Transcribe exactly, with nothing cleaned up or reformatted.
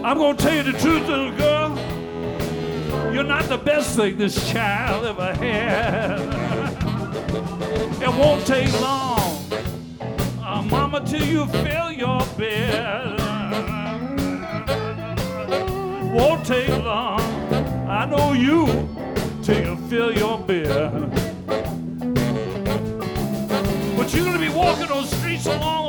I'm gonna tell you the truth, little girl. You're not the best thing this child ever had. It won't take long, uh, mama, till you fill your bed. Won't take long, I know you, till you fill your bed. But you're gonna be walking those streets along